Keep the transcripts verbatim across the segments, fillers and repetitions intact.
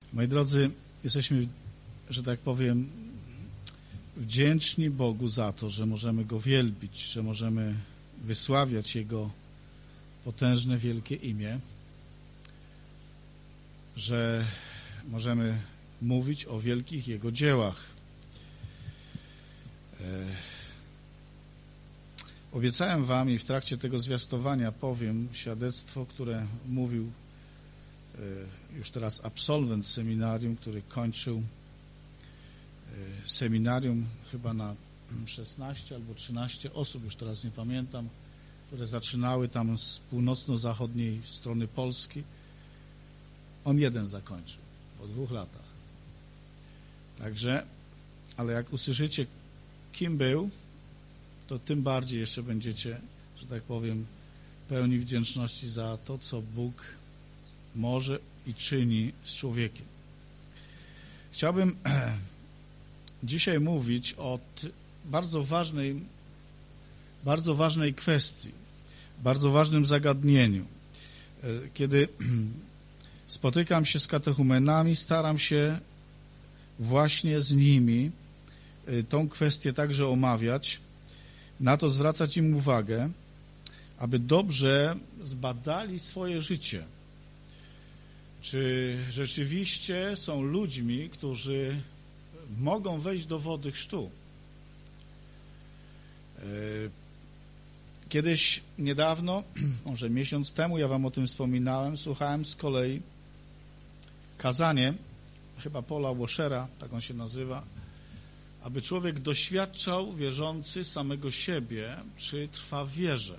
Moi drodzy, jesteśmy, że tak powiem, wdzięczni Bogu za to, że możemy Go wielbić, że możemy wysławiać Jego potężne, wielkie imię, że możemy mówić o wielkich Jego dziełach. E... Obiecałem wam i w trakcie tego zwiastowania powiem świadectwo, które mówił e, już teraz absolwent seminarium, który kończył e, seminarium chyba na szesnaście albo trzynaście osób, już teraz nie pamiętam, które zaczynały tam z północno-zachodniej strony Polski. On jeden zakończył po dwóch latach. Także, ale jak usłyszycie, kim był, to tym bardziej jeszcze będziecie, że tak powiem, pełni wdzięczności za to, co Bóg może i czyni z człowiekiem. Chciałbym dzisiaj mówić o bardzo ważnej, bardzo ważnej kwestii, bardzo ważnym zagadnieniu. Kiedy spotykam się z katechumenami, staram się właśnie z nimi tą kwestię także omawiać, na to zwracać im uwagę, aby dobrze zbadali swoje życie. Czy rzeczywiście są ludźmi, którzy mogą wejść do wody chrztu? Kiedyś, niedawno, może miesiąc temu, ja wam o tym wspominałem, słuchałem z kolei kazanie, chyba Paula Washera, tak on się nazywa, aby człowiek doświadczał, wierzący, samego siebie, czy trwa w wierze.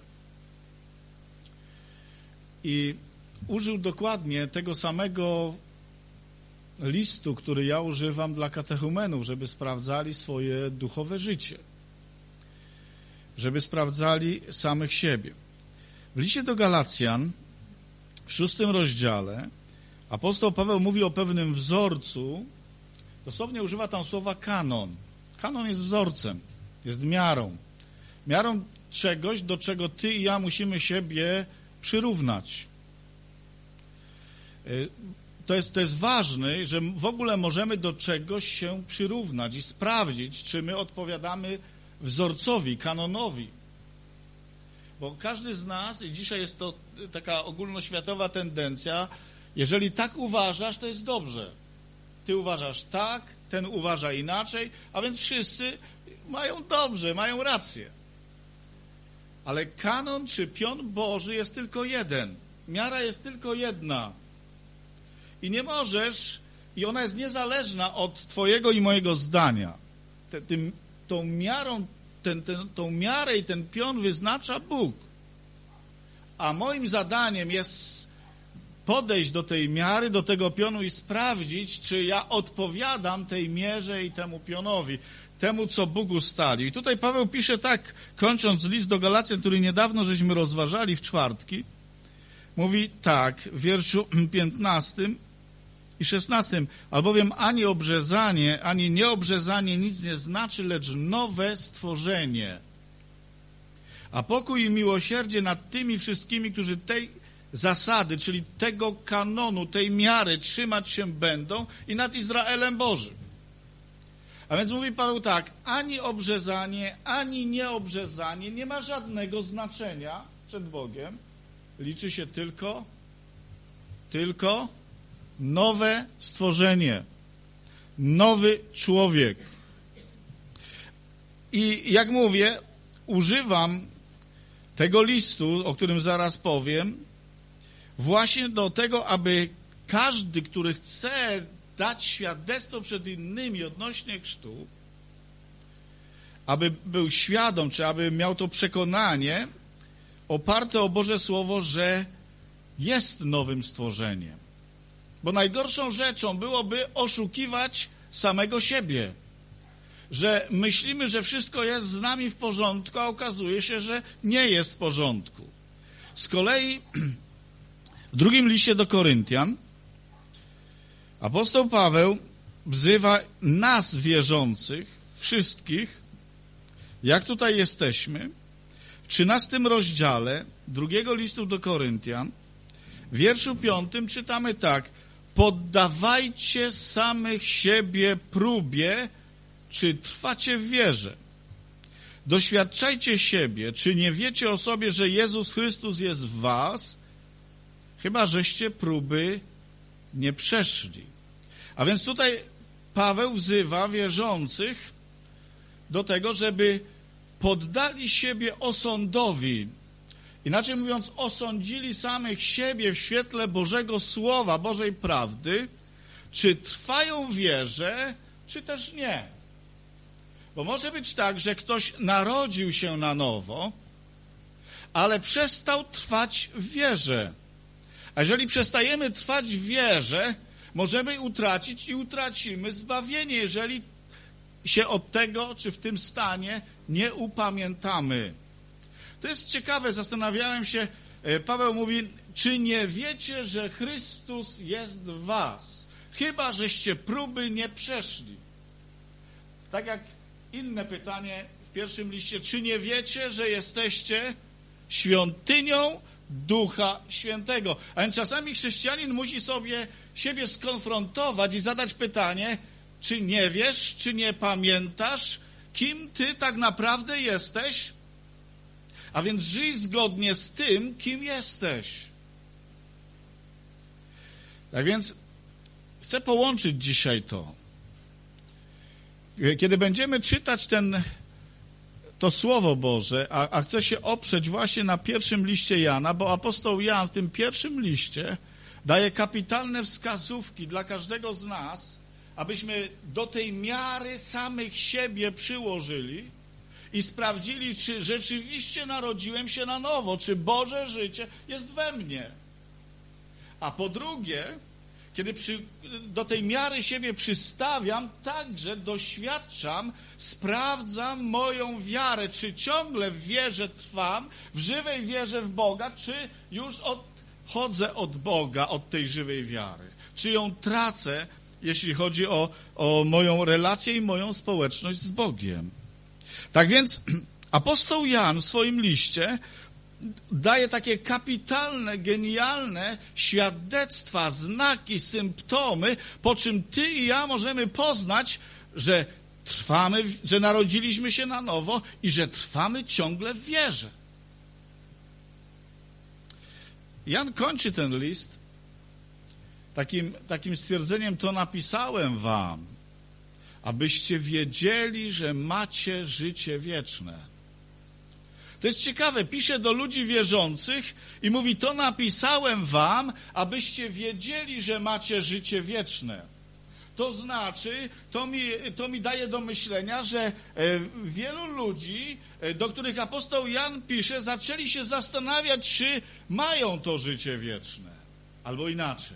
I użył dokładnie tego samego listu, który ja używam dla katechumenów, żeby sprawdzali swoje duchowe życie, żeby sprawdzali samych siebie. W liście do Galacjan, w szóstym rozdziale, apostoł Paweł mówi o pewnym wzorcu, dosłownie używa tam słowa kanon. Kanon jest wzorcem, jest miarą. Miarą czegoś, do czego ty i ja musimy siebie przyrównać. To jest, to jest ważne, że w ogóle możemy do czegoś się przyrównać i sprawdzić, czy my odpowiadamy wzorcowi, kanonowi. Bo każdy z nas, i dzisiaj jest to taka ogólnoświatowa tendencja, jeżeli tak uważasz, to jest dobrze. Ty uważasz tak, ten uważa inaczej, a więc wszyscy mają dobrze, mają rację. Ale kanon czy pion Boży jest tylko jeden. Miara jest tylko jedna. I nie możesz, i ona jest niezależna od twojego i mojego zdania. Te, tym, tą miarą, ten, ten, tą miarę i ten pion wyznacza Bóg. A moim zadaniem jest podejść do tej miary, do tego pionu i sprawdzić, czy ja odpowiadam tej mierze i temu pionowi, temu, co Bóg ustalił. I tutaj Paweł pisze tak, kończąc list do Galacjan, który niedawno żeśmy rozważali w czwartki, mówi tak, w wierszu piętnastym i szesnastym, albowiem ani obrzezanie, ani nieobrzezanie nic nie znaczy, lecz nowe stworzenie. A pokój i miłosierdzie nad tymi wszystkimi, którzy tej zasady, czyli tego kanonu, tej miary trzymać się będą i nad Izraelem Bożym. A więc mówi Paweł tak, ani obrzezanie, ani nieobrzezanie nie ma żadnego znaczenia przed Bogiem. Liczy się tylko, tylko nowe stworzenie, nowy człowiek. I jak mówię, używam tego listu, o którym zaraz powiem, właśnie do tego, aby każdy, który chce dać świadectwo przed innymi odnośnie chrztu, aby był świadom, czy aby miał to przekonanie oparte o Boże Słowo, że jest nowym stworzeniem. Bo najgorszą rzeczą byłoby oszukiwać samego siebie, że myślimy, że wszystko jest z nami w porządku, a okazuje się, że nie jest w porządku. Z kolei w drugim liście do Koryntian apostoł Paweł wzywa nas wierzących, wszystkich, jak tutaj jesteśmy, w trzynastym rozdziale drugiego listu do Koryntian, w wierszu piątym czytamy tak: poddawajcie samych siebie próbie, czy trwacie w wierze. Doświadczajcie siebie, czy nie wiecie o sobie, że Jezus Chrystus jest w was, chyba żeście próby nie przeszli. A więc tutaj Paweł wzywa wierzących do tego, żeby poddali siebie osądowi. Inaczej mówiąc, osądzili samych siebie w świetle Bożego Słowa, Bożej prawdy, czy trwają w wierze, czy też nie. Bo może być tak, że ktoś narodził się na nowo, ale przestał trwać w wierze. A jeżeli przestajemy trwać w wierze, możemy utracić i utracimy zbawienie, jeżeli się od tego, czy w tym stanie nie upamiętamy. To jest ciekawe, zastanawiałem się, Paweł mówi, czy nie wiecie, że Chrystus jest w was, chyba żeście próby nie przeszli. Tak jak inne pytanie w pierwszym liście, czy nie wiecie, że jesteście świątynią Ducha Świętego? A więc czasami chrześcijanin musi sobie siebie skonfrontować i zadać pytanie, czy nie wiesz, czy nie pamiętasz, kim ty tak naprawdę jesteś? A więc żyj zgodnie z tym, kim jesteś. Tak więc chcę połączyć dzisiaj to. Kiedy będziemy czytać ten, to Słowo Boże, a, a chcę się oprzeć właśnie na pierwszym liście Jana, bo apostoł Jan w tym pierwszym liście daje kapitalne wskazówki dla każdego z nas, abyśmy do tej miary samych siebie przyłożyli i sprawdzili, czy rzeczywiście narodziłem się na nowo, czy Boże życie jest we mnie. A po drugie, kiedy przy, do tej miary siebie przystawiam, także doświadczam, sprawdzam moją wiarę, czy ciągle w wierze trwam, w żywej wierze w Boga, czy już odchodzę od Boga, od tej żywej wiary, czy ją tracę, jeśli chodzi o, o moją relację i moją społeczność z Bogiem. Tak więc apostoł Jan w swoim liście daje takie kapitalne, genialne świadectwa, znaki, symptomy, po czym ty i ja możemy poznać, że trwamy, że narodziliśmy się na nowo i że trwamy ciągle w wierze. Jan kończy ten list takim, takim stwierdzeniem, to napisałem wam, abyście wiedzieli, że macie życie wieczne. To jest ciekawe, pisze do ludzi wierzących i mówi, to napisałem wam, abyście wiedzieli, że macie życie wieczne. To znaczy, to mi, to mi daje do myślenia, że wielu ludzi, do których apostoł Jan pisze, zaczęli się zastanawiać, czy mają to życie wieczne. Albo inaczej.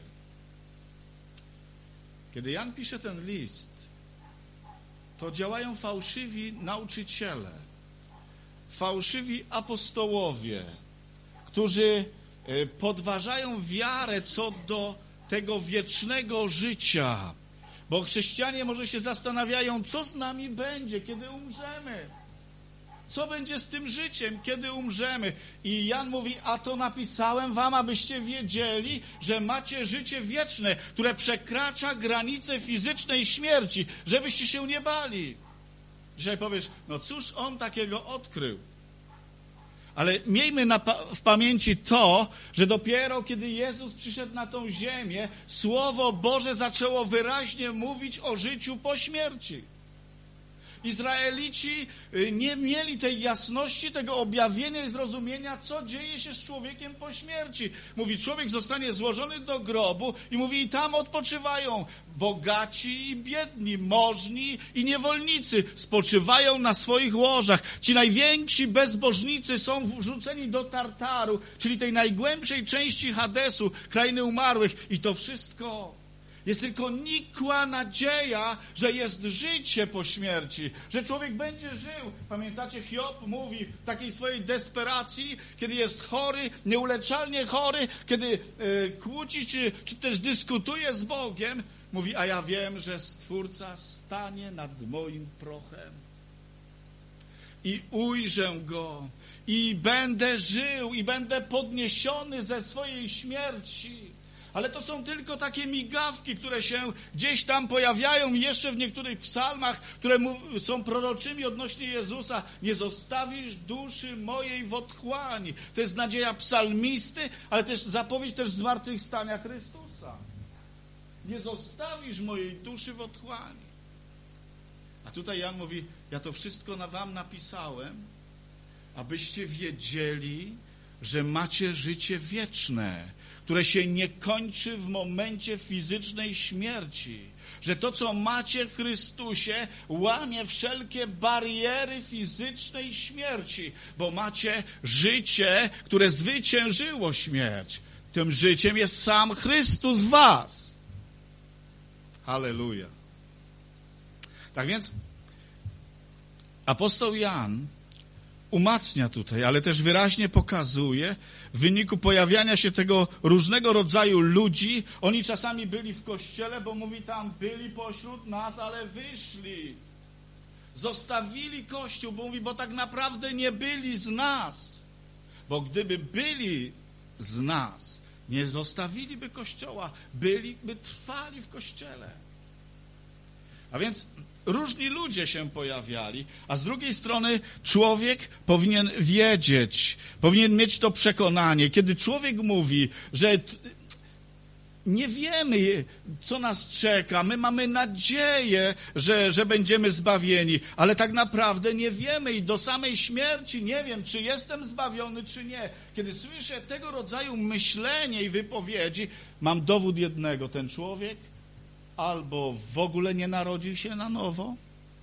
Kiedy Jan pisze ten list, to działają fałszywi nauczyciele, fałszywi apostołowie, którzy podważają wiarę co do tego wiecznego życia. Bo chrześcijanie może się zastanawiają, co z nami będzie, kiedy umrzemy. Co będzie z tym życiem, kiedy umrzemy? I Jan mówi, a to napisałem wam, abyście wiedzieli, że macie życie wieczne, które przekracza granice fizycznej śmierci, żebyście się nie bali. Dzisiaj powiesz, no cóż on takiego odkrył? Ale miejmy na, w pamięci to, że dopiero kiedy Jezus przyszedł na tą ziemię, Słowo Boże zaczęło wyraźnie mówić o życiu po śmierci. Izraelici nie mieli tej jasności, tego objawienia i zrozumienia, co dzieje się z człowiekiem po śmierci. Mówi, człowiek zostanie złożony do grobu i mówi, i tam odpoczywają bogaci i biedni, możni i niewolnicy. Spoczywają na swoich łożach. Ci najwięksi bezbożnicy są wrzuceni do Tartaru, czyli tej najgłębszej części Hadesu, krainy umarłych. I to wszystko jest tylko nikła nadzieja, że jest życie po śmierci, że człowiek będzie żył. Pamiętacie, Hiob mówi w takiej swojej desperacji, kiedy jest chory, nieuleczalnie chory, kiedy e, kłóci czy, czy też dyskutuje z Bogiem, mówi, a ja wiem, że Stwórca stanie nad moim prochem i ujrzę Go i będę żył i będę podniesiony ze swojej śmierci. Ale to są tylko takie migawki, które się gdzieś tam pojawiają jeszcze w niektórych psalmach, które są proroczymi odnośnie Jezusa. Nie zostawisz duszy mojej w otchłani. To jest nadzieja psalmisty, ale też zapowiedź też zmartwychwstania Chrystusa. Nie zostawisz mojej duszy w otchłani. A tutaj Jan mówi, ja to wszystko na wam napisałem, abyście wiedzieli, że macie życie wieczne, które się nie kończy w momencie fizycznej śmierci. Że to, co macie w Chrystusie, łamie wszelkie bariery fizycznej śmierci, bo macie życie, które zwyciężyło śmierć. Tym życiem jest sam Chrystus w was. Halleluja. Tak więc apostoł Jan umacnia tutaj, ale też wyraźnie pokazuje, w wyniku pojawiania się tego różnego rodzaju ludzi, oni czasami byli w kościele, bo mówi tam, byli pośród nas, ale wyszli. Zostawili Kościół, bo mówi, bo tak naprawdę nie byli z nas. Bo gdyby byli z nas, nie zostawiliby Kościoła, byliby trwali w Kościele. A więc różni ludzie się pojawiali, a z drugiej strony człowiek powinien wiedzieć, powinien mieć to przekonanie. Kiedy człowiek mówi, że nie wiemy, co nas czeka, my mamy nadzieję, że, że będziemy zbawieni, ale tak naprawdę nie wiemy i do samej śmierci nie wiem, czy jestem zbawiony, czy nie. Kiedy słyszę tego rodzaju myślenie i wypowiedzi, mam dowód jednego, ten człowiek albo w ogóle nie narodził się na nowo,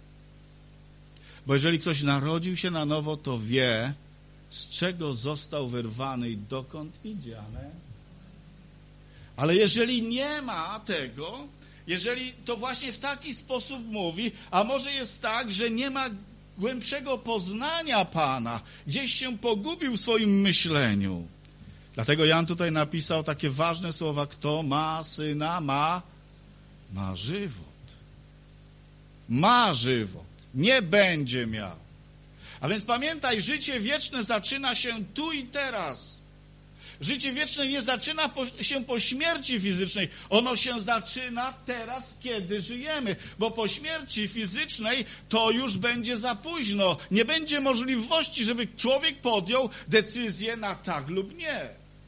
bo jeżeli ktoś narodził się na nowo, to wie, z czego został wyrwany i dokąd idzie. Amen. Ale jeżeli nie ma tego, jeżeli to właśnie w taki sposób mówi, a może jest tak, że nie ma głębszego poznania Pana, gdzieś się pogubił w swoim myśleniu. Dlatego Jan tutaj napisał takie ważne słowa, kto ma Syna, ma Ma żywot. Ma żywot. Nie będzie miał. A więc pamiętaj, życie wieczne zaczyna się tu i teraz. Życie wieczne nie zaczyna po, się po śmierci fizycznej. Ono się zaczyna teraz, kiedy żyjemy. Bo po śmierci fizycznej to już będzie za późno. Nie będzie możliwości, żeby człowiek podjął decyzję na tak lub nie.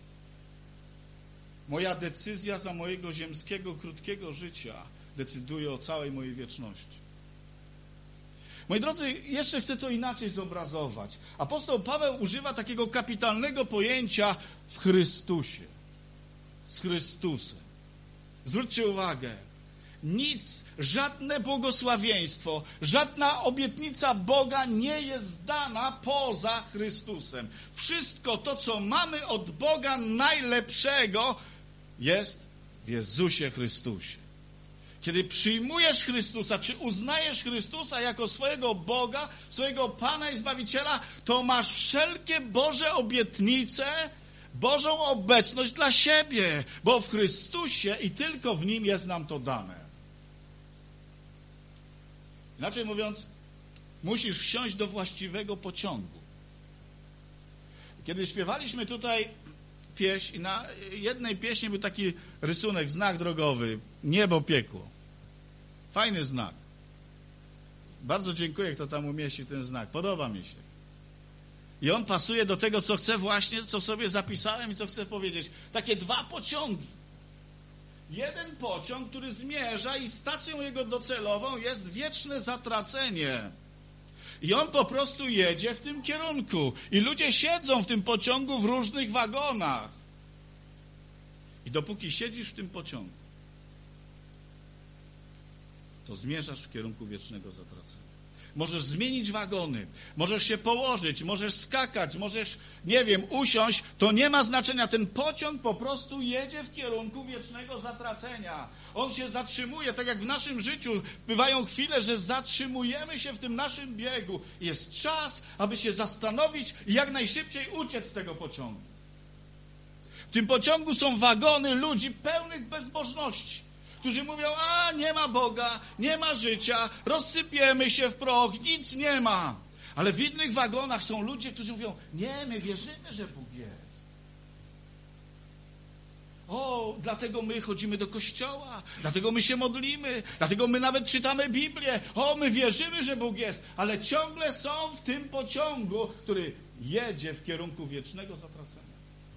Moja decyzja za mojego ziemskiego, krótkiego życia decyduje o całej mojej wieczności. Moi drodzy, jeszcze chcę to inaczej zobrazować. Apostoł Paweł używa takiego kapitalnego pojęcia w Chrystusie. Z Chrystusem. Zwróćcie uwagę. Nic, żadne błogosławieństwo, żadna obietnica Boga nie jest dana poza Chrystusem. Wszystko to, co mamy od Boga najlepszego, jest w Jezusie Chrystusie. Kiedy przyjmujesz Chrystusa, czy uznajesz Chrystusa jako swojego Boga, swojego Pana i Zbawiciela, to masz wszelkie Boże obietnice, Bożą obecność dla siebie, bo w Chrystusie i tylko w Nim jest nam to dane. Inaczej mówiąc, musisz wsiąść do właściwego pociągu. Kiedy śpiewaliśmy tutaj pieśń, na jednej pieśni był taki rysunek, znak drogowy, niebo, piekło. Fajny znak. Bardzo dziękuję, kto tam umieścił ten znak. Podoba mi się. I on pasuje do tego, co chcę właśnie, co sobie zapisałem i co chcę powiedzieć. Takie dwa pociągi. Jeden pociąg, który zmierza i stacją jego docelową jest wieczne zatracenie. I on po prostu jedzie w tym kierunku. I ludzie siedzą w tym pociągu w różnych wagonach. I dopóki siedzisz w tym pociągu, to zmierzasz w kierunku wiecznego zatracenia. Możesz zmienić wagony, możesz się położyć, możesz skakać, możesz, nie wiem, usiąść. To nie ma znaczenia. Ten pociąg po prostu jedzie w kierunku wiecznego zatracenia. On się zatrzymuje, tak jak w naszym życiu. Bywają chwile, że zatrzymujemy się w tym naszym biegu. Jest czas, aby się zastanowić i jak najszybciej uciec z tego pociągu. W tym pociągu są wagony ludzi pełnych bezbożności, którzy mówią, a nie ma Boga, nie ma życia, rozsypiemy się w proch, nic nie ma. Ale w innych wagonach są ludzie, którzy mówią, nie, my wierzymy, że Bóg jest. O, dlatego my chodzimy do kościoła, dlatego my się modlimy, dlatego my nawet czytamy Biblię. O, my wierzymy, że Bóg jest, ale ciągle są w tym pociągu, który jedzie w kierunku wiecznego zatracenia.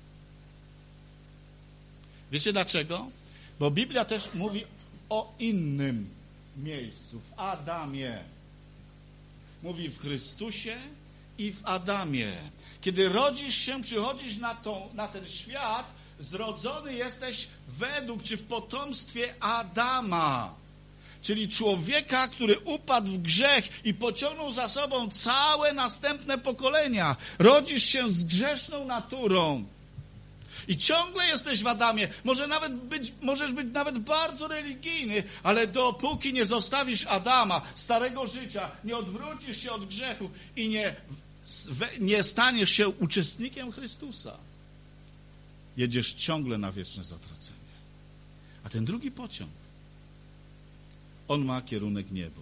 Wiecie dlaczego? Bo Biblia też mówi o innym miejscu, w Adamie. Mówi w Chrystusie i w Adamie. Kiedy rodzisz się, przychodzisz na, tą, na ten świat, zrodzony jesteś według, czy w potomstwie Adama. Czyli człowieka, który upadł w grzech i pociągnął za sobą całe następne pokolenia. Rodzisz się z grzeszną naturą. I ciągle jesteś w Adamie. Może nawet być, możesz być nawet bardzo religijny, ale dopóki nie zostawisz Adama, starego życia, nie odwrócisz się od grzechu i nie, nie staniesz się uczestnikiem Chrystusa, jedziesz ciągle na wieczne zatracenie. A ten drugi pociąg, on ma kierunek niebo.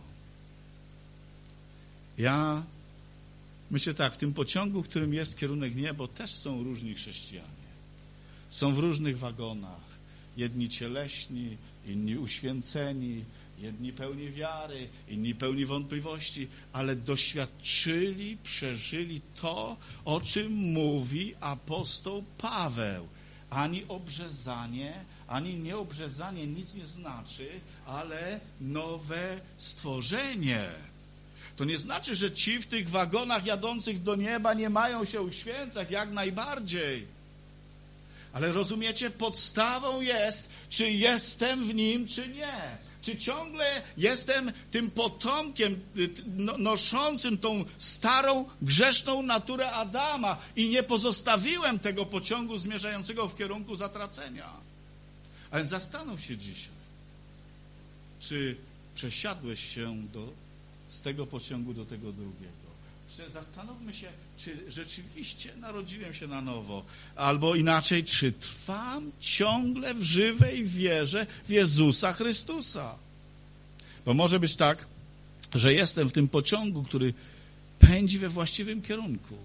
Ja myślę tak, w tym pociągu, w którym jest kierunek niebo, też są różni chrześcijanie. Są w różnych wagonach. Jedni cieleśni, inni uświęceni, jedni pełni wiary, inni pełni wątpliwości, ale doświadczyli, przeżyli to, o czym mówi apostoł Paweł. Ani obrzezanie, ani nieobrzezanie nic nie znaczy, ale nowe stworzenie. To nie znaczy, że ci w tych wagonach jadących do nieba nie mają się uświęcać, jak najbardziej. Ale rozumiecie, podstawą jest, czy jestem w nim, czy nie. Czy ciągle jestem tym potomkiem noszącym tą starą, grzeszną naturę Adama i nie pozostawiłem tego pociągu zmierzającego w kierunku zatracenia. A więc zastanów się dzisiaj, czy przesiadłeś się do, z tego pociągu do tego drugiego. Zastanówmy się, czy rzeczywiście narodziłem się na nowo, albo inaczej, czy trwam ciągle w żywej wierze w Jezusa Chrystusa. Bo może być tak, że jestem w tym pociągu, który pędzi we właściwym kierunku,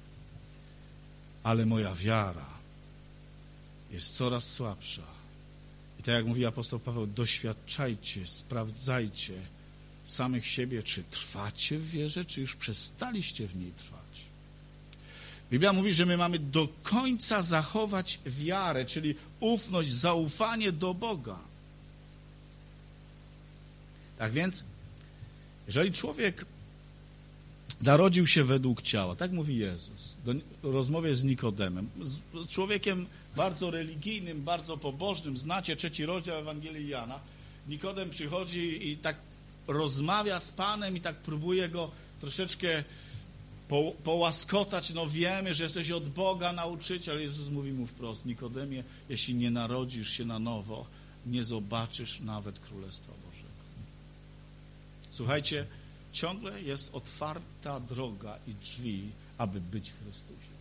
ale moja wiara jest coraz słabsza. I tak jak mówi apostoł Paweł, doświadczajcie, sprawdzajcie samych siebie, czy trwacie w wierze, czy już przestaliście w niej trwać. Biblia mówi, że my mamy do końca zachować wiarę, czyli ufność, zaufanie do Boga. Tak więc, jeżeli człowiek narodził się według ciała, tak mówi Jezus, w rozmowie z Nikodemem, z człowiekiem bardzo religijnym, bardzo pobożnym, znacie trzeci rozdział Ewangelii Jana, Nikodem przychodzi i tak rozmawia z Panem i tak próbuje go troszeczkę po, połaskotać. No wiemy, że jesteś od Boga nauczyciel, ale Jezus mówi mu wprost: Nikodemie, jeśli nie narodzisz się na nowo, nie zobaczysz nawet Królestwa Bożego. Słuchajcie, ciągle jest otwarta droga i drzwi, aby być w Chrystusie.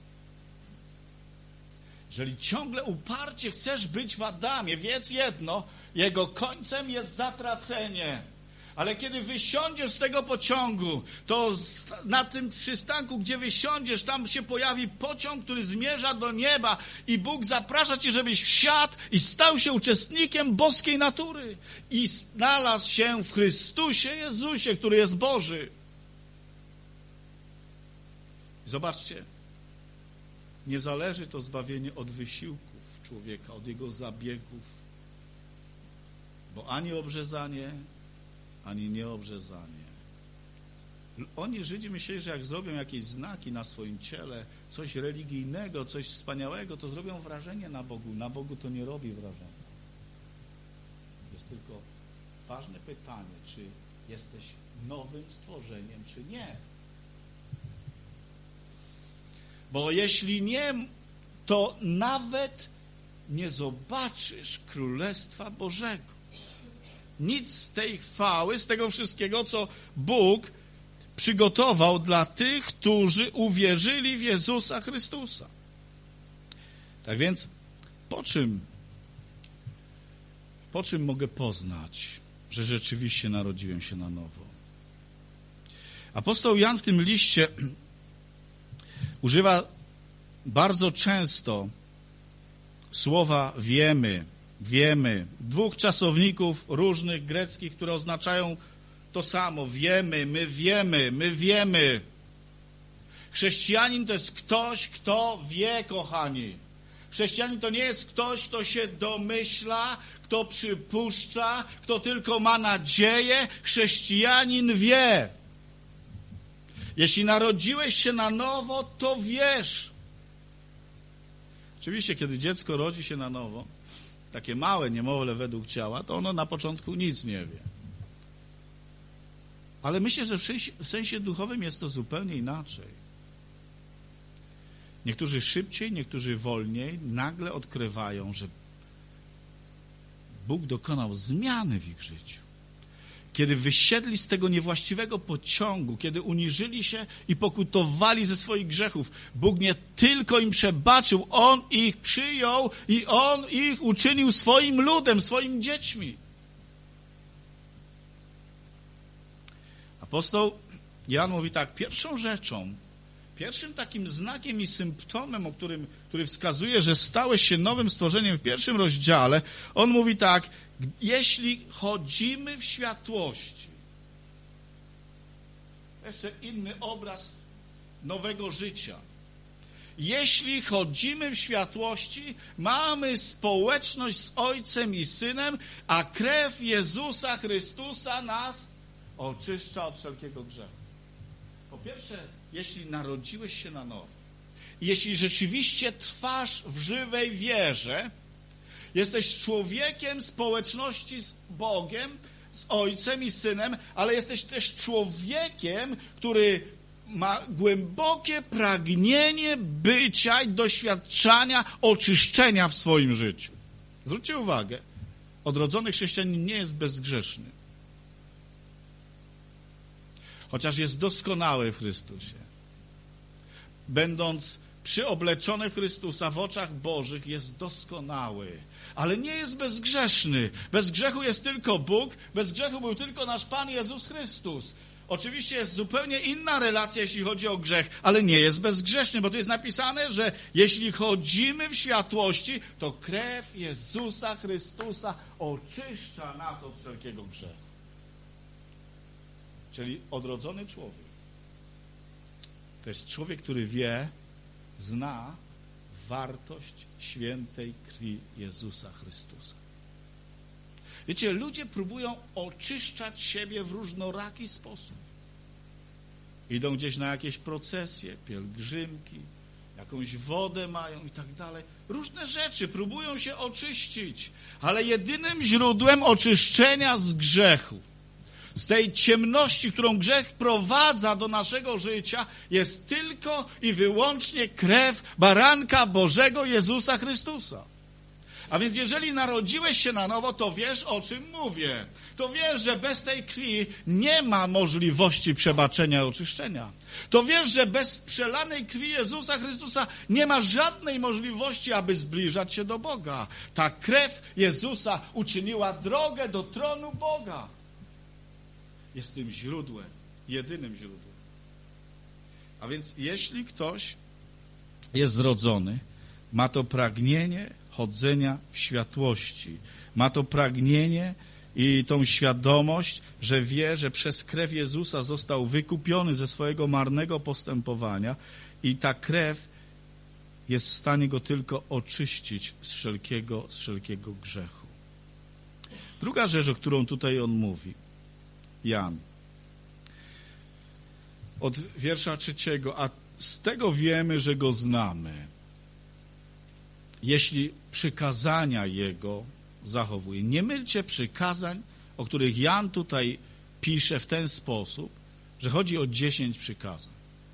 Jeżeli ciągle uparcie chcesz być w Adamie, wiedz jedno, jego końcem jest zatracenie. Ale kiedy wysiądziesz z tego pociągu, to na tym przystanku, gdzie wysiądziesz, tam się pojawi pociąg, który zmierza do nieba i Bóg zaprasza cię, żebyś wsiadł i stał się uczestnikiem boskiej natury i znalazł się w Chrystusie Jezusie, który jest Boży. Zobaczcie, nie zależy to zbawienie od wysiłków człowieka, od jego zabiegów, bo ani obrzezanie, ani nieobrzezanie. Oni, Żydzi, myśleli, że jak zrobią jakieś znaki na swoim ciele, coś religijnego, coś wspaniałego, to zrobią wrażenie na Bogu. Na Bogu to nie robi wrażenia. Jest tylko ważne pytanie, czy jesteś nowym stworzeniem, czy nie. Bo jeśli nie, to nawet nie zobaczysz Królestwa Bożego. Nic z tej chwały, z tego wszystkiego, co Bóg przygotował dla tych, którzy uwierzyli w Jezusa Chrystusa. Tak więc, po czym, po czym mogę poznać, że rzeczywiście narodziłem się na nowo? Apostoł Jan w tym liście używa bardzo często słowa wiemy, wiemy, dwóch czasowników różnych greckich, które oznaczają to samo. Wiemy, my wiemy, my wiemy. Chrześcijanin to jest ktoś, kto wie, kochani. Chrześcijanin to nie jest ktoś, kto się domyśla, kto przypuszcza, kto tylko ma nadzieję. Chrześcijanin wie. Jeśli narodziłeś się na nowo, to wiesz. Oczywiście, kiedy dziecko rodzi się na nowo, takie małe niemowlę według ciała, to ono na początku nic nie wie. Ale myślę, że w sensie, w sensie duchowym jest to zupełnie inaczej. Niektórzy szybciej, niektórzy wolniej nagle odkrywają, że Bóg dokonał zmiany w ich życiu. Kiedy wysiedli z tego niewłaściwego pociągu, kiedy uniżyli się i pokutowali ze swoich grzechów, Bóg nie tylko im przebaczył, On ich przyjął i On ich uczynił swoim ludem, swoimi dziećmi. Apostoł Jan mówi tak, pierwszą rzeczą, pierwszym takim znakiem i symptomem, o którym, który wskazuje, że stałeś się nowym stworzeniem w pierwszym rozdziale, on mówi tak, jeśli chodzimy w światłości. Jeszcze inny obraz nowego życia. Jeśli chodzimy w światłości, mamy społeczność z Ojcem i Synem, a krew Jezusa Chrystusa nas oczyszcza od wszelkiego grzechu. Po pierwsze, jeśli narodziłeś się na nowo, jeśli rzeczywiście trwasz w żywej wierze, jesteś człowiekiem społeczności z Bogiem, z Ojcem i Synem, ale jesteś też człowiekiem, który ma głębokie pragnienie bycia i doświadczania oczyszczenia w swoim życiu. Zwróćcie uwagę, odrodzony chrześcijanin nie jest bezgrzeszny. Chociaż jest doskonały w Chrystusie. Będąc przyobleczony w Chrystusa w oczach Bożych jest doskonały, ale nie jest bezgrzeszny. Bez grzechu jest tylko Bóg, bez grzechu był tylko nasz Pan Jezus Chrystus. Oczywiście jest zupełnie inna relacja, jeśli chodzi o grzech, ale nie jest bezgrzeszny, bo tu jest napisane, że jeśli chodzimy w światłości, to krew Jezusa Chrystusa oczyszcza nas od wszelkiego grzechu. Czyli odrodzony człowiek to jest człowiek, który wie, zna wartość świętej krwi Jezusa Chrystusa. Wiecie, ludzie próbują oczyszczać siebie w różnoraki sposób. Idą gdzieś na jakieś procesje, pielgrzymki, jakąś wodę mają i tak dalej. Różne rzeczy próbują się oczyścić, ale jedynym źródłem oczyszczenia z grzechu, z tej ciemności, którą grzech wprowadza do naszego życia, jest tylko i wyłącznie krew baranka Bożego Jezusa Chrystusa. A więc jeżeli narodziłeś się na nowo, to wiesz, o czym mówię. To wiesz, że bez tej krwi nie ma możliwości przebaczenia i oczyszczenia. To wiesz, że bez przelanej krwi Jezusa Chrystusa nie ma żadnej możliwości, aby zbliżać się do Boga. Ta krew Jezusa uczyniła drogę do tronu Boga. Jest tym źródłem, jedynym źródłem. A więc jeśli ktoś jest zrodzony, ma to pragnienie chodzenia w światłości. Ma to pragnienie i tą świadomość, że wie, że przez krew Jezusa został wykupiony ze swojego marnego postępowania i ta krew jest w stanie go tylko oczyścić z wszelkiego, z wszelkiego grzechu. Druga rzecz, o którą tutaj on mówi, Jan, od wiersza trzeciego, a z tego wiemy, że go znamy, jeśli przykazania Jego zachowuje. Nie mylcie przykazań, o których Jan tutaj pisze w ten sposób, że chodzi o dziesięć przykazań.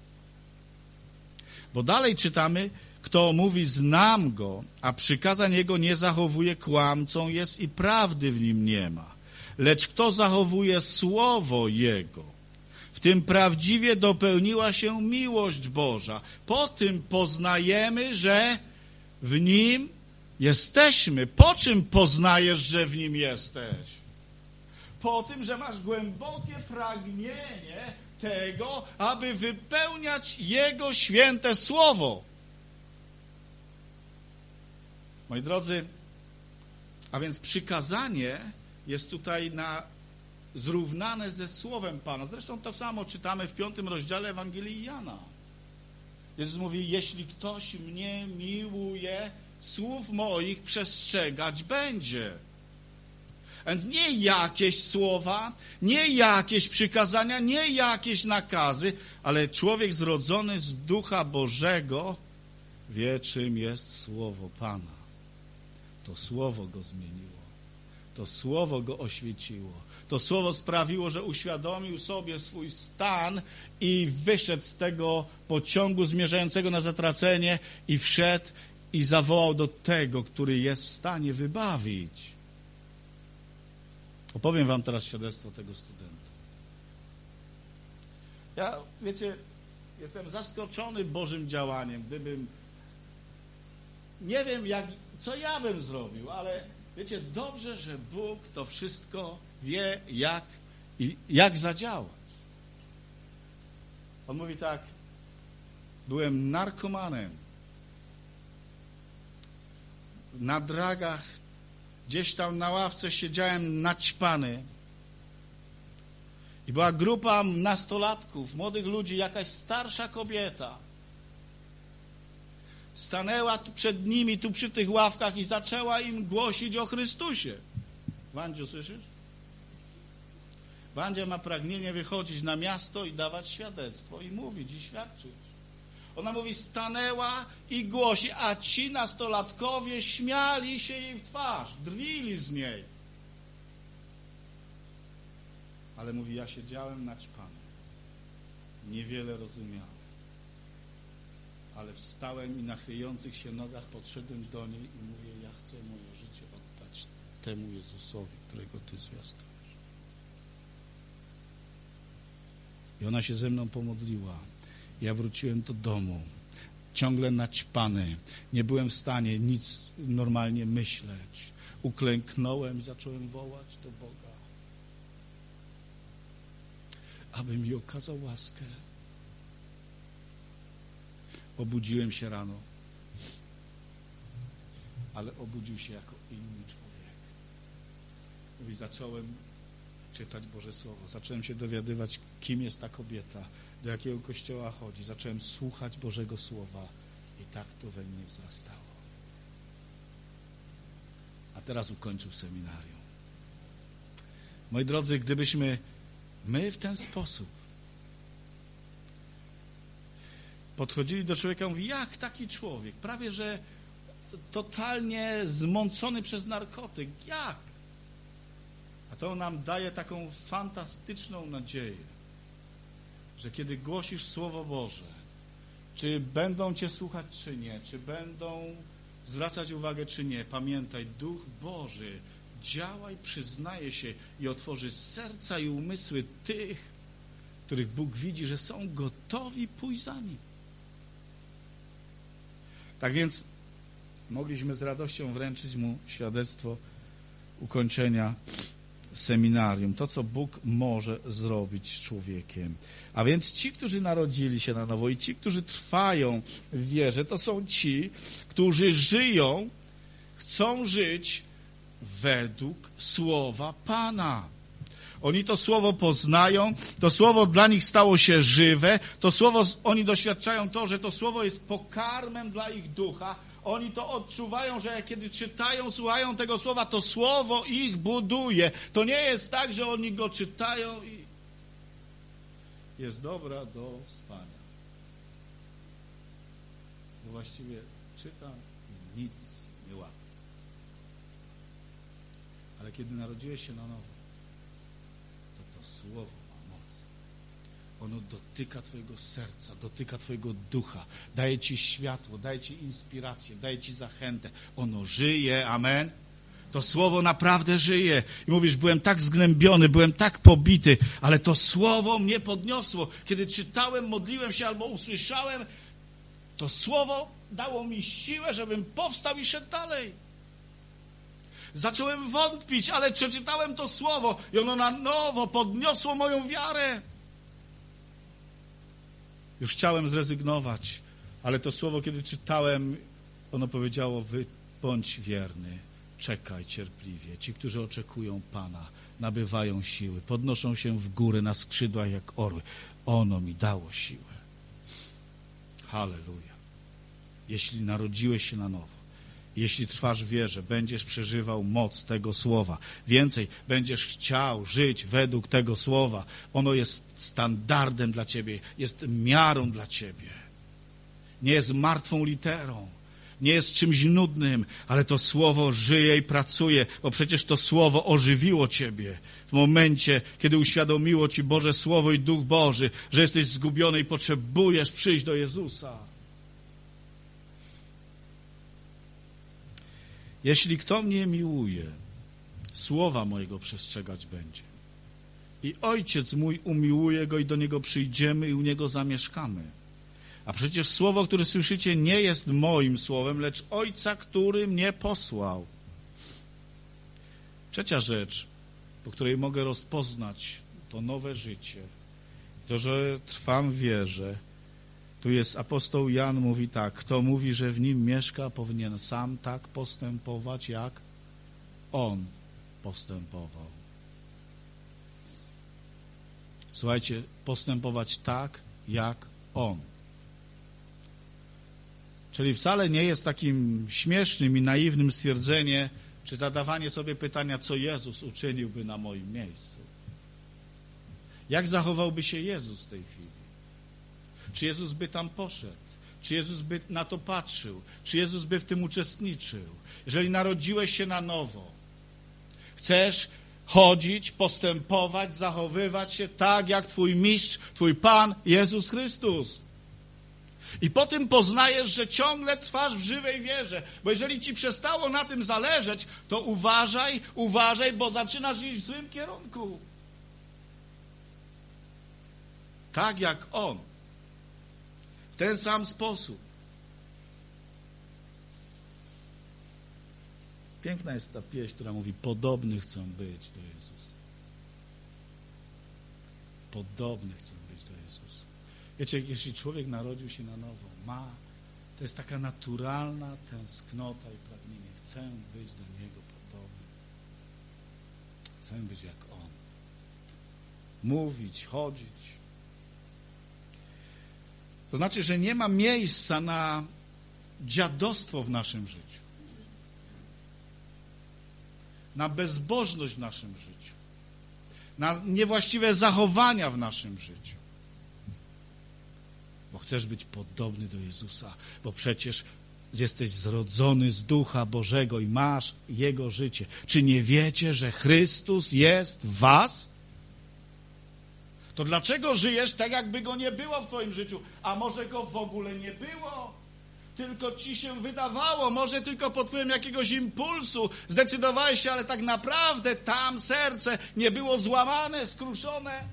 Bo dalej czytamy, kto mówi znam Go, a przykazań Jego nie zachowuje, kłamcą jest i prawdy w nim nie ma. Lecz kto zachowuje słowo Jego, w tym prawdziwie dopełniła się miłość Boża. Po tym poznajemy, że w Nim jesteśmy. Po czym poznajesz, że w Nim jesteś? Po tym, że masz głębokie pragnienie tego, aby wypełniać Jego święte Słowo. Moi drodzy, a więc przykazanie jest tutaj na, zrównane ze Słowem Pana. Zresztą to samo czytamy w piątym rozdziale Ewangelii Jana. Jezus mówi, jeśli ktoś mnie miłuje, słów moich przestrzegać będzie. Więc nie jakieś słowa, nie jakieś przykazania, nie jakieś nakazy, ale człowiek zrodzony z Ducha Bożego wie, czym jest Słowo Pana. To Słowo go zmieniło. To Słowo go oświeciło. To Słowo sprawiło, że uświadomił sobie swój stan i wyszedł z tego pociągu zmierzającego na zatracenie i wszedł i zawołał do tego, który jest w stanie wybawić. Opowiem wam teraz świadectwo tego studenta. Ja, wiecie, jestem zaskoczony Bożym działaniem. Gdybym, nie wiem, jak, co ja bym zrobił, ale wiecie, dobrze, że Bóg to wszystko wie, jak, jak zadziałać. On mówi tak, byłem narkomanem, na dragach, gdzieś tam na ławce siedziałem naćpany i była grupa nastolatków, młodych ludzi, jakaś starsza kobieta stanęła tu przed nimi, tu przy tych ławkach i zaczęła im głosić o Chrystusie. Wandziu, słyszysz? Wandzia ma pragnienie wychodzić na miasto i dawać świadectwo i mówić i świadczyć. Ona mówi, stanęła i głosi, a ci nastolatkowie śmiali się jej w twarz, drwili z niej. Ale mówi, ja siedziałem naćpany, niewiele rozumiałem, ale wstałem i na chwiejących się nogach podszedłem do niej i mówię, ja chcę moje życie oddać temu Jezusowi, którego Ty zwiastujesz. I ona się ze mną pomodliła. Ja wróciłem do domu, ciągle naćpany, nie byłem w stanie nic normalnie myśleć. Uklęknąłem i zacząłem wołać do Boga, aby mi okazał łaskę. Obudziłem się rano, ale obudził się jako inny człowiek. Mówi, zacząłem czytać Boże Słowo, zacząłem się dowiadywać, kim jest ta kobieta, do jakiego kościoła chodzi. Zacząłem słuchać Bożego Słowa i tak to we mnie wzrastało. A teraz ukończył seminarium. Moi drodzy, gdybyśmy my w ten sposób podchodzili do człowieka i mówili, jak taki człowiek, prawie że totalnie zmącony przez narkotyk, jak? A to nam daje taką fantastyczną nadzieję, że kiedy głosisz Słowo Boże, czy będą Cię słuchać, czy nie, czy będą zwracać uwagę, czy nie, pamiętaj, Duch Boży działa i przyznaje się i otworzy serca i umysły tych, których Bóg widzi, że są gotowi pójść za Nim. Tak więc mogliśmy z radością wręczyć Mu świadectwo ukończenia seminarium, to, co Bóg może zrobić z człowiekiem. A więc ci, którzy narodzili się na nowo i ci, którzy trwają w wierze, to są ci, którzy żyją, chcą żyć według Słowa Pana. Oni to Słowo poznają, to Słowo dla nich stało się żywe, to Słowo, oni doświadczają to, że to Słowo jest pokarmem dla ich ducha. Oni to odczuwają, że kiedy czytają, słuchają tego Słowa, to Słowo ich buduje. To nie jest tak, że oni go czytają i jest dobra do spania. Bo właściwie czytam i nic nie łapię. Ale kiedy narodziłeś się na nowo, to to Słowo ma moc. Ono dotyka twojego serca, dotyka twojego ducha, daje ci światło, daje ci inspirację, daje ci zachętę. Ono żyje, amen. To Słowo naprawdę żyje. I mówisz, byłem tak zgnębiony, byłem tak pobity, ale to Słowo mnie podniosło. Kiedy czytałem, modliłem się albo usłyszałem, to Słowo dało mi siłę, żebym powstał i szedł dalej. Zacząłem wątpić, ale przeczytałem to Słowo i ono na nowo podniosło moją wiarę. Już chciałem zrezygnować, ale to Słowo, kiedy czytałem, ono powiedziało, wy bądź wierny, czekaj cierpliwie. Ci, którzy oczekują Pana, nabywają siły, podnoszą się w górę na skrzydłach jak orły. Ono mi dało siłę. Halleluja. Jeśli narodziłeś się na nowo, jeśli trwasz w wierze, będziesz przeżywał moc tego słowa. Więcej, będziesz chciał żyć według tego słowa. Ono jest standardem dla ciebie, jest miarą dla ciebie. Nie jest martwą literą, nie jest czymś nudnym, ale to słowo żyje i pracuje, bo przecież to słowo ożywiło ciebie w momencie, kiedy uświadomiło ci Boże Słowo i Duch Boży, że jesteś zgubiony i potrzebujesz przyjść do Jezusa. Jeśli kto mnie miłuje, słowa mojego przestrzegać będzie. I Ojciec mój umiłuje go i do Niego przyjdziemy i u Niego zamieszkamy. A przecież słowo, które słyszycie, nie jest moim słowem, lecz Ojca, który mnie posłał. Trzecia rzecz, po której mogę rozpoznać to nowe życie, to, że trwam w wierze. Tu jest apostoł Jan, mówi tak, kto mówi, że w nim mieszka, powinien sam tak postępować, jak on postępował. Słuchajcie, postępować tak, jak on. Czyli wcale nie jest takim śmiesznym i naiwnym stwierdzenie, czy zadawanie sobie pytania, co Jezus uczyniłby na moim miejscu. Jak zachowałby się Jezus w tej chwili? Czy Jezus by tam poszedł? Czy Jezus by na to patrzył? Czy Jezus by w tym uczestniczył? Jeżeli narodziłeś się na nowo, chcesz chodzić, postępować, zachowywać się tak, jak Twój mistrz, Twój Pan Jezus Chrystus. I po tym poznajesz, że ciągle trwasz w żywej wierze. Bo jeżeli ci przestało na tym zależeć, to uważaj, uważaj, bo zaczynasz iść w złym kierunku. Tak jak On. W ten sam sposób. Piękna jest ta pieśń, która mówi, podobny chcę być do Jezusa. Podobny chcę być do Jezusa. Wiecie, jeśli człowiek narodził się na nowo, ma, to jest taka naturalna tęsknota i pragnienie. Chcę być do Niego podobny. Chcę być jak On. Mówić, chodzić. To znaczy, że nie ma miejsca na dziadostwo w naszym życiu. Na bezbożność w naszym życiu. Na niewłaściwe zachowania w naszym życiu. Bo chcesz być podobny do Jezusa, bo przecież jesteś zrodzony z Ducha Bożego i masz Jego życie. Czy nie wiecie, że Chrystus jest w was? To dlaczego żyjesz tak, jakby Go nie było w twoim życiu? A może Go w ogóle nie było? Tylko ci się wydawało, może tylko pod wpływem jakiegoś impulsu zdecydowałeś się, ale tak naprawdę tam serce nie było złamane, skruszone.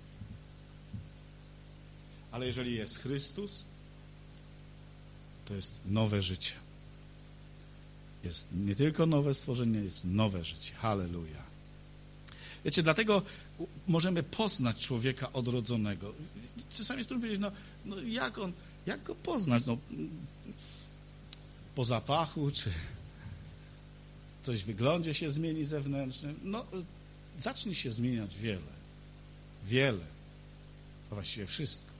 Ale jeżeli jest Chrystus, to jest nowe życie. Jest nie tylko nowe stworzenie, jest nowe życie. Halleluja. Wiecie, dlatego możemy poznać człowieka odrodzonego. Czasami jest trudno powiedzieć, no, no jak on, jak go poznać? No, po zapachu, czy coś w wyglądzie się zmieni zewnętrznym? No, zacznie się zmieniać wiele. Wiele. A właściwie wszystko.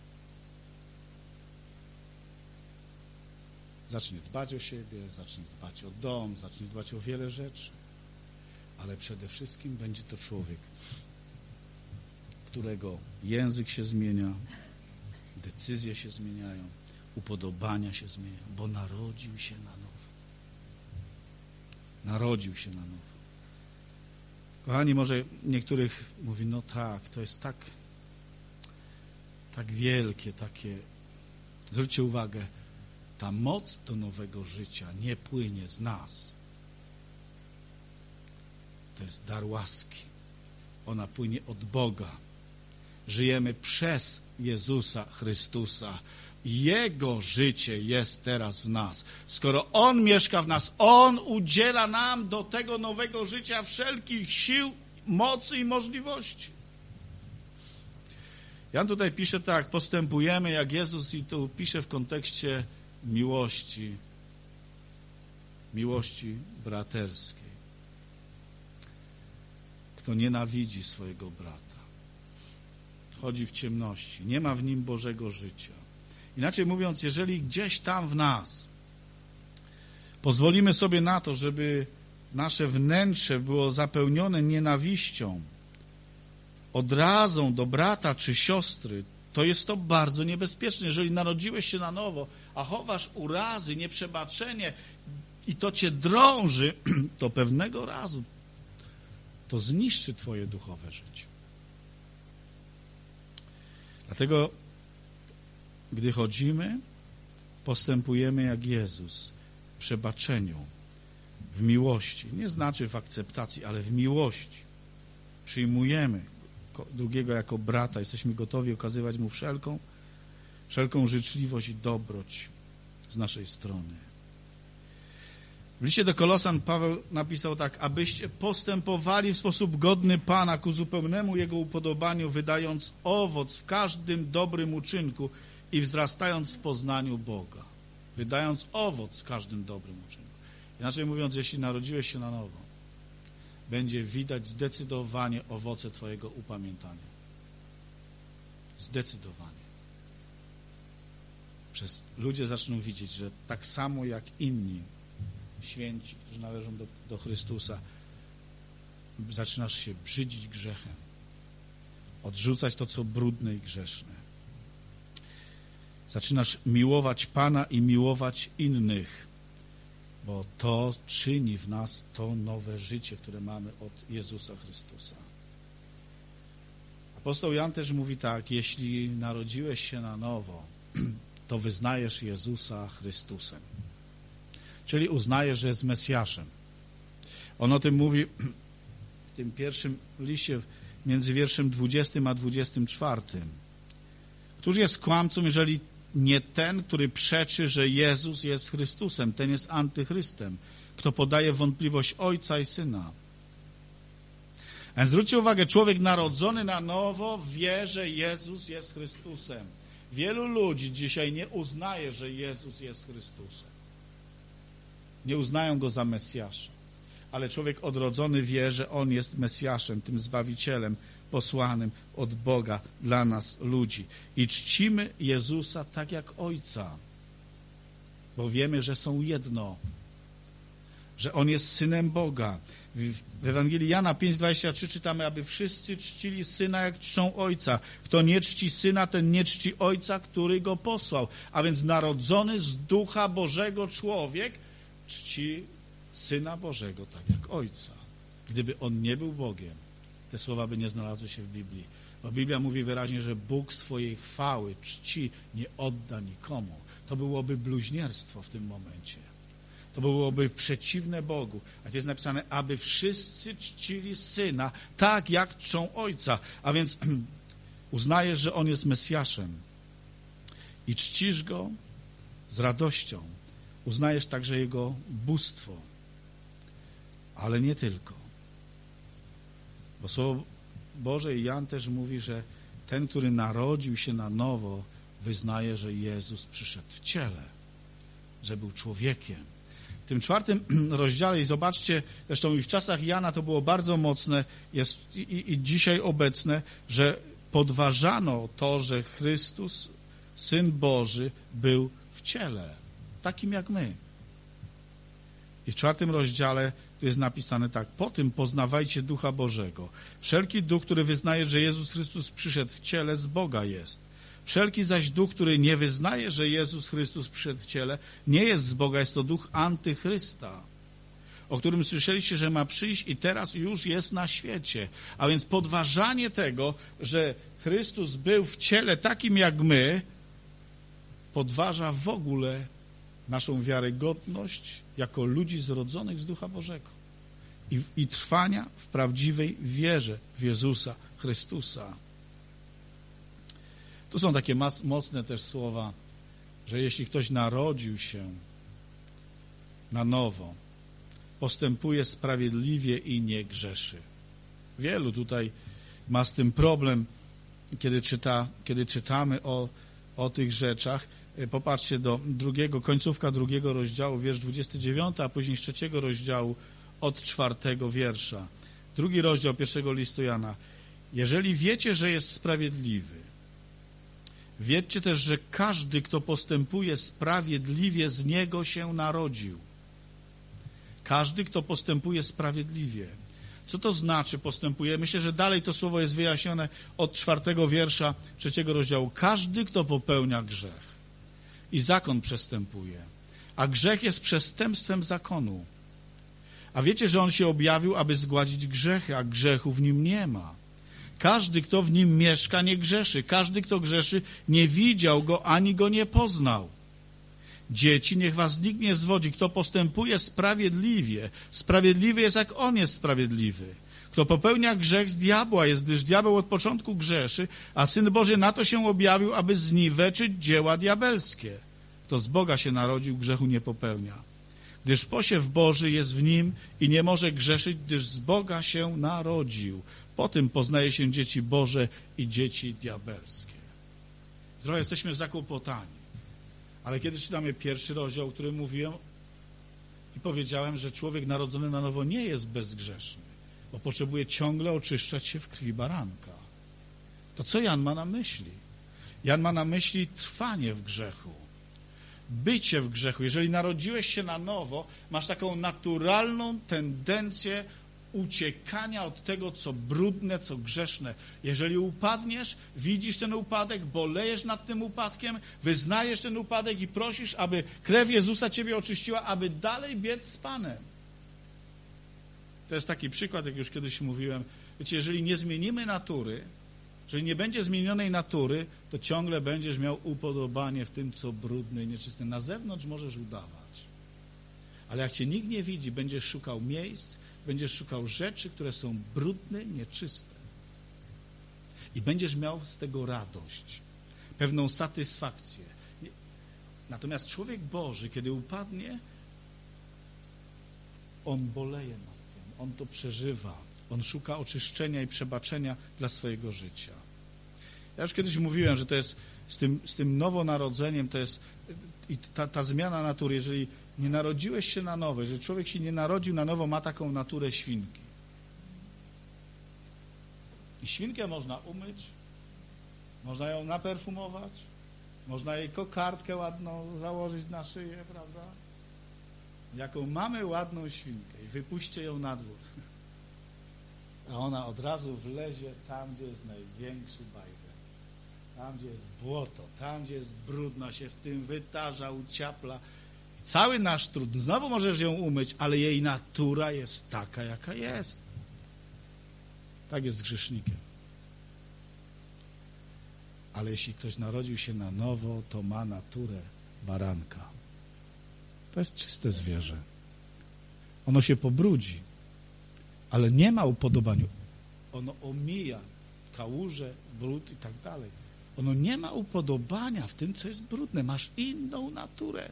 Zacznie dbać o siebie, zacznie dbać o dom, zacznie dbać o wiele rzeczy. Ale przede wszystkim będzie to człowiek, którego język się zmienia, decyzje się zmieniają, upodobania się zmieniają, bo narodził się na nowo. Narodził się na nowo. Kochani, może niektórych mówi, no tak, to jest tak, tak wielkie, takie... Zwróćcie uwagę, ta moc do nowego życia nie płynie z nas. To jest dar łaski. Ona płynie od Boga. Żyjemy przez Jezusa Chrystusa. Jego życie jest teraz w nas. Skoro On mieszka w nas, On udziela nam do tego nowego życia wszelkich sił, mocy i możliwości. Jan tutaj pisze tak, postępujemy jak Jezus i tu pisze w kontekście miłości. miłości braterskiej. Kto nienawidzi swojego brata, chodzi w ciemności, nie ma w nim Bożego życia. Inaczej mówiąc, jeżeli gdzieś tam w nas pozwolimy sobie na to, żeby nasze wnętrze było zapełnione nienawiścią, odrazą do brata czy siostry, to jest to bardzo niebezpieczne. Jeżeli narodziłeś się na nowo, a chowasz urazy, nieprzebaczenie i to cię drąży, to pewnego razu to zniszczy twoje duchowe życie. Dlatego, gdy chodzimy, postępujemy jak Jezus w przebaczeniu, w miłości. Nie znaczy w akceptacji, ale w miłości. Przyjmujemy drugiego jako brata, jesteśmy gotowi okazywać mu wszelką, wszelką życzliwość i dobroć z naszej strony. W liście do Kolosan Paweł napisał tak: abyście postępowali w sposób godny Pana ku zupełnemu Jego upodobaniu, wydając owoc w każdym dobrym uczynku i wzrastając w poznaniu Boga. Wydając owoc w każdym dobrym uczynku. Inaczej mówiąc, jeśli narodziłeś się na nowo, będzie widać zdecydowanie owoce twojego upamiętania. Zdecydowanie. Przez ludzie zaczną widzieć, że tak samo jak inni święci, którzy należą do, do Chrystusa, zaczynasz się brzydzić grzechem, odrzucać to, co brudne i grzeszne. Zaczynasz miłować Pana i miłować innych, bo to czyni w nas to nowe życie, które mamy od Jezusa Chrystusa. Apostoł Jan też mówi tak: jeśli narodziłeś się na nowo, to wyznajesz Jezusa Chrystusem. Czyli uznajesz, że jest Mesjaszem. On o tym mówi w tym pierwszym liście między wierszem dwudziestym a dwudziestym czwartym. Któż jest kłamcą, jeżeli nie ten, który przeczy, że Jezus jest Chrystusem? Ten jest antychrystem, kto podaje wątpliwość Ojca i Syna. A więc zwróćcie uwagę, człowiek narodzony na nowo wie, że Jezus jest Chrystusem. Wielu ludzi dzisiaj nie uznaje, że Jezus jest Chrystusem. Nie uznają Go za Mesjasza. Ale człowiek odrodzony wie, że On jest Mesjaszem, tym Zbawicielem posłanym od Boga dla nas, ludzi. I czcimy Jezusa tak jak Ojca, bo wiemy, że są jedno, że On jest Synem Boga. W Ewangelii Jana pięć dwadzieścia trzy czytamy, aby wszyscy czcili Syna, jak czczą Ojca. Kto nie czci Syna, ten nie czci Ojca, który Go posłał. A więc narodzony z Ducha Bożego człowiek czci Syna Bożego tak jak Ojca. Gdyby On nie był Bogiem, te słowa by nie znalazły się w Biblii. Bo Biblia mówi wyraźnie, że Bóg swojej chwały, czci nie odda nikomu. To byłoby bluźnierstwo w tym momencie. To byłoby przeciwne Bogu. A tu jest napisane, aby wszyscy czcili Syna tak, jak czczą Ojca. A więc uznajesz, że On jest Mesjaszem i czcisz Go z radością. Uznajesz także Jego bóstwo. Ale nie tylko. Bo Słowo Boże i Jan też mówi, że ten, który narodził się na nowo, wyznaje, że Jezus przyszedł w ciele, że był człowiekiem. W tym czwartym rozdziale, i zobaczcie, zresztą i w czasach Jana to było bardzo mocne, jest i, i dzisiaj obecne, że podważano to, że Chrystus, Syn Boży, był w ciele, takim jak my. I w czwartym rozdziale tu jest napisane tak: po tym poznawajcie Ducha Bożego. Wszelki duch, który wyznaje, że Jezus Chrystus przyszedł w ciele, z Boga jest. Wszelki zaś duch, który nie wyznaje, że Jezus Chrystus przyszedł w ciele, nie jest z Boga, jest to duch antychrysta, o którym słyszeliście, że ma przyjść i teraz już jest na świecie. A więc podważanie tego, że Chrystus był w ciele takim jak my, podważa w ogóle naszą wiarygodność jako ludzi zrodzonych z Ducha Bożego i, i trwania w prawdziwej wierze w Jezusa Chrystusa. Tu są takie mas, mocne też słowa, że jeśli ktoś narodził się na nowo, postępuje sprawiedliwie i nie grzeszy. Wielu tutaj ma z tym problem, kiedy, czyta, kiedy czytamy o o tych rzeczach. Popatrzcie do drugiego, końcówka drugiego rozdziału, wiersz dwudziesty dziewiąty, a później z trzeciego rozdziału od czwartego wiersza. Drugi rozdział pierwszego listu Jana. Jeżeli wiecie, że jest sprawiedliwy, wiedzcie też, że każdy, kto postępuje sprawiedliwie, z niego się narodził. Każdy, kto postępuje sprawiedliwie. Co to znaczy postępuje? Myślę, że dalej to słowo jest wyjaśnione od czwartego wiersza trzeciego rozdziału. Każdy, kto popełnia grzech i zakon przestępuje, a grzech jest przestępstwem zakonu. A wiecie, że on się objawił, aby zgładzić grzechy, a grzechu w nim nie ma. Każdy, kto w nim mieszka, nie grzeszy. Każdy, kto grzeszy, nie widział go, ani go nie poznał. Dzieci, niech was nikt nie zwodzi. Kto postępuje sprawiedliwie, sprawiedliwy jest, jak on jest sprawiedliwy. Kto popełnia grzech, z diabła jest, gdyż diabeł od początku grzeszy, a Syn Boży na to się objawił, aby zniweczyć dzieła diabelskie. Kto z Boga się narodził, grzechu nie popełnia. Gdyż posiew Boży jest w nim i nie może grzeszyć, gdyż z Boga się narodził. Po tym poznaje się dzieci Boże i dzieci diabelskie. Trochę jesteśmy zakłopotani. Ale kiedy czytamy pierwszy rozdział, o którym mówiłem i powiedziałem, że człowiek narodzony na nowo nie jest bezgrzeszny, bo potrzebuje ciągle oczyszczać się w krwi baranka. To co Jan ma na myśli? Jan ma na myśli trwanie w grzechu, bycie w grzechu. Jeżeli narodziłeś się na nowo, masz taką naturalną tendencję uciekania od tego, co brudne, co grzeszne. Jeżeli upadniesz, widzisz ten upadek, bolejesz nad tym upadkiem, wyznajesz ten upadek i prosisz, aby krew Jezusa ciebie oczyściła, aby dalej biec z Panem. To jest taki przykład, jak już kiedyś mówiłem. Wiecie, jeżeli nie zmienimy natury, jeżeli nie będzie zmienionej natury, to ciągle będziesz miał upodobanie w tym, co brudne i nieczyste. Na zewnątrz możesz udawać, ale jak cię nikt nie widzi, będziesz szukał miejsc, będziesz szukał rzeczy, które są brudne, nieczyste. I będziesz miał z tego radość, pewną satysfakcję. Natomiast człowiek Boży, kiedy upadnie, on boleje nad tym, on to przeżywa, on szuka oczyszczenia i przebaczenia dla swojego życia. Ja już kiedyś mówiłem, że to jest z tym, z tym nowonarodzeniem, to jest i ta, ta zmiana natury, jeżeli nie narodziłeś się na nowo, jeżeli człowiek się nie narodził na nowo, ma taką naturę świnki. I świnkę można umyć, można ją naperfumować, można jej kokardkę ładną założyć na szyję, prawda? Jaką mamy ładną świnkę i wypuśćcie ją na dwór. A ona od razu wlezie tam, gdzie jest największy bajzel. Tam, gdzie jest błoto, tam, gdzie jest brudno, się w tym wytarza, uciapla. Cały nasz trud, znowu możesz ją umyć, ale jej natura jest taka, jaka jest. Tak jest z grzesznikiem. Ale jeśli ktoś narodził się na nowo, to ma naturę baranka. To jest czyste zwierzę. Ono się pobrudzi, ale nie ma upodobania. Ono omija kałuże, brud i tak dalej. Ono nie ma upodobania w tym, co jest brudne. Masz inną naturę.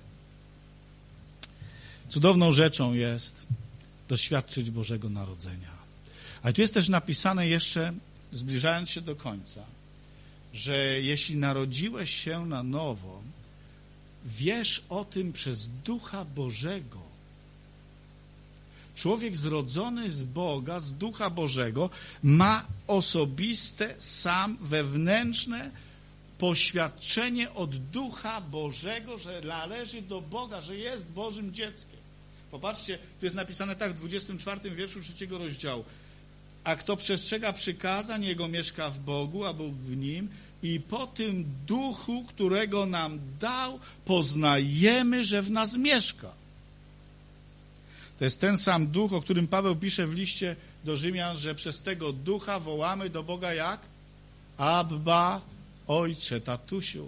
Cudowną rzeczą jest doświadczyć Bożego Narodzenia. Ale tu jest też napisane jeszcze, zbliżając się do końca, że jeśli narodziłeś się na nowo, wiesz o tym przez Ducha Bożego. Człowiek zrodzony z Boga, z Ducha Bożego, ma osobiste, sam, wewnętrzne poświadczenie od Ducha Bożego, że należy do Boga, że jest Bożym dzieckiem. Popatrzcie, tu jest napisane tak w dwudziestym czwartym wierszu trzeciego rozdziału. A kto przestrzega przykazań, jego mieszka w Bogu, a Bóg w nim, i po tym Duchu, którego nam dał, poznajemy, że w nas mieszka. To jest ten sam Duch, o którym Paweł pisze w liście do Rzymian, że przez tego Ducha wołamy do Boga jak? Abba, Ojcze, tatusiu.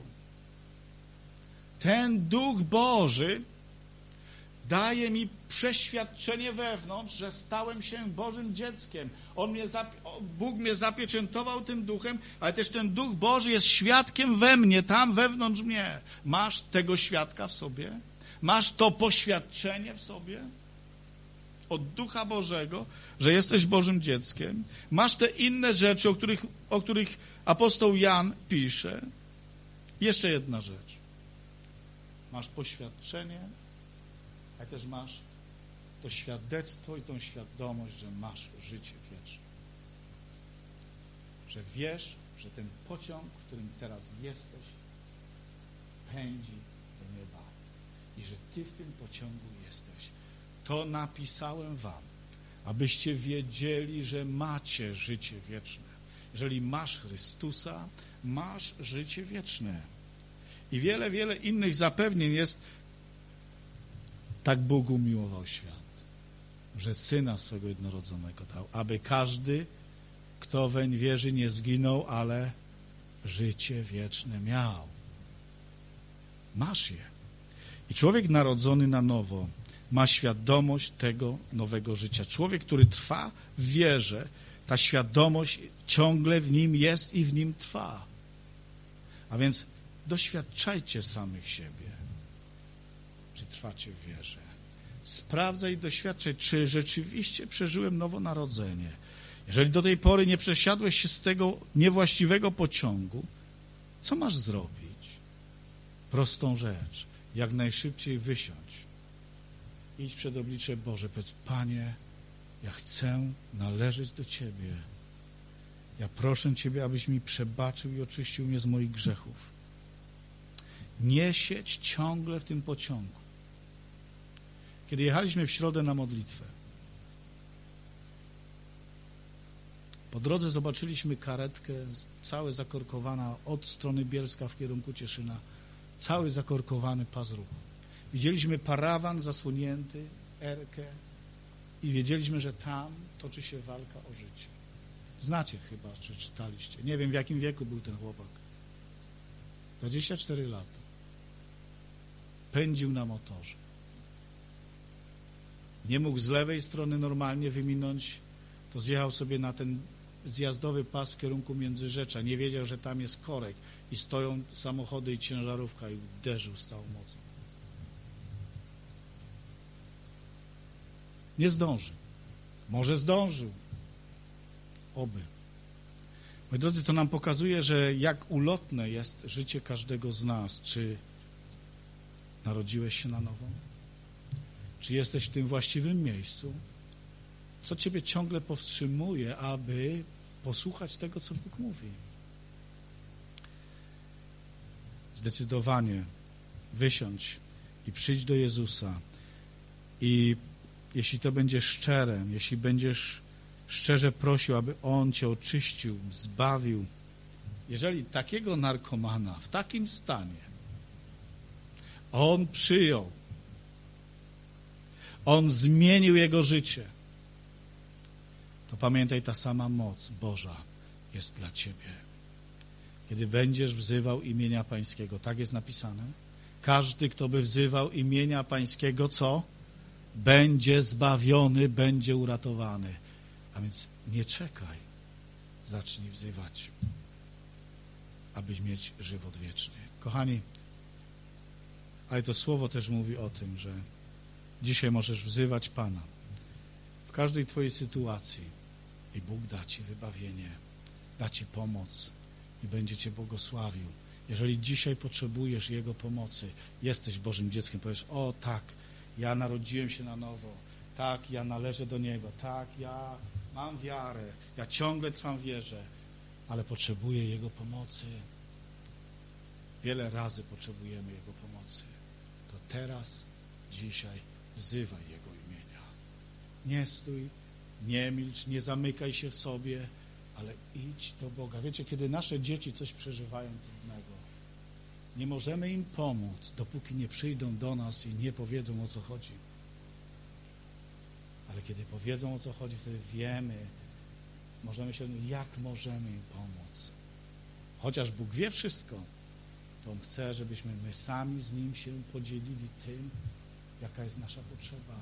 Ten Duch Boży daje mi przeświadczenie wewnątrz, że stałem się Bożym dzieckiem. On mnie Bóg mnie zapieczętował tym Duchem, ale też ten Duch Boży jest świadkiem we mnie, tam wewnątrz mnie. Masz tego świadka w sobie? Masz to poświadczenie w sobie od Ducha Bożego, że jesteś Bożym dzieckiem? Masz te inne rzeczy, o których, o których apostoł Jan pisze. I jeszcze jedna rzecz. Masz poświadczenie, ale też masz to świadectwo i tą świadomość, że masz życie wieczne. Że wiesz, że ten pociąg, w którym teraz jesteś, pędzi do nieba i że Ty w tym pociągu jesteś. To napisałem wam, abyście wiedzieli, że macie życie wieczne. Jeżeli masz Chrystusa, masz życie wieczne. I wiele, wiele innych zapewnień jest. Tak Bóg umiłował świat, że Syna swego jednorodzonego dał, aby każdy, kto weń wierzy, nie zginął, ale życie wieczne miał. Masz je. I człowiek narodzony na nowo ma świadomość tego nowego życia. Człowiek, który trwa w wierze, ta świadomość ciągle w nim jest i w nim trwa. A więc doświadczajcie samych siebie, czy trwacie w wierze. Sprawdzaj i doświadczaj, czy rzeczywiście przeżyłem nowonarodzenie. Jeżeli do tej pory nie przesiadłeś się z tego niewłaściwego pociągu, co masz zrobić? Prostą rzecz. Jak najszybciej wysiądź. Idź przed oblicze Boże. Powiedz: Panie, ja chcę należeć do Ciebie. Ja proszę Ciebie, abyś mi przebaczył i oczyścił mnie z moich grzechów. Nie siedź ciągle w tym pociągu. Kiedy jechaliśmy w środę na modlitwę, po drodze zobaczyliśmy karetkę, całe zakorkowana od strony Bielska w kierunku Cieszyna, cały zakorkowany pas ruchu. Widzieliśmy parawan zasłonięty, erkę i wiedzieliśmy, że tam toczy się walka o życie. Znacie chyba, czy czytaliście. Nie wiem, w jakim wieku był ten chłopak. dwadzieścia cztery lata. Pędził na motorze. Nie mógł z lewej strony normalnie wyminąć, to zjechał sobie na ten zjazdowy pas w kierunku Międzyrzecza. Nie wiedział, że tam jest korek i stoją samochody i ciężarówka i uderzył z całą mocą. Nie zdążył. Może zdążył. Oby. Moi drodzy, to nam pokazuje, że jak ulotne jest życie każdego z nas. Czy narodziłeś się na nowo? Czy jesteś w tym właściwym miejscu? Co Ciebie ciągle powstrzymuje, aby posłuchać tego, co Bóg mówi? Zdecydowanie wysiądź i przyjdź do Jezusa. I jeśli to będzie szczere, jeśli będziesz szczerze prosił, aby On Cię oczyścił, zbawił, jeżeli takiego narkomana w takim stanie On przyjął, On zmienił jego życie, to pamiętaj, ta sama moc Boża jest dla Ciebie. Kiedy będziesz wzywał imienia Pańskiego, tak jest napisane, każdy, kto by wzywał imienia Pańskiego, co? Będzie zbawiony, będzie uratowany. A więc nie czekaj, zacznij wzywać, abyś mieć żywot wieczny. Kochani, ale to słowo też mówi o tym, że dzisiaj możesz wzywać Pana w każdej Twojej sytuacji i Bóg da Ci wybawienie, da Ci pomoc i będzie Cię błogosławił. Jeżeli dzisiaj potrzebujesz Jego pomocy, jesteś Bożym dzieckiem, powiesz: o tak, ja narodziłem się na nowo, tak, ja należę do Niego, tak, ja mam wiarę, ja ciągle trwam w wierze, ale potrzebuję Jego pomocy. Wiele razy potrzebujemy Jego pomocy. To teraz, dzisiaj wzywaj Jego imienia. Nie stój, nie milcz, nie zamykaj się w sobie, ale idź do Boga. Wiecie, kiedy nasze dzieci coś przeżywają trudnego, nie możemy im pomóc, dopóki nie przyjdą do nas i nie powiedzą, o co chodzi. Ale kiedy powiedzą, o co chodzi, wtedy wiemy, możemy się, jak możemy im pomóc. Chociaż Bóg wie wszystko, to On chce, żebyśmy my sami z Nim się podzielili tym, jaka jest nasza potrzeba.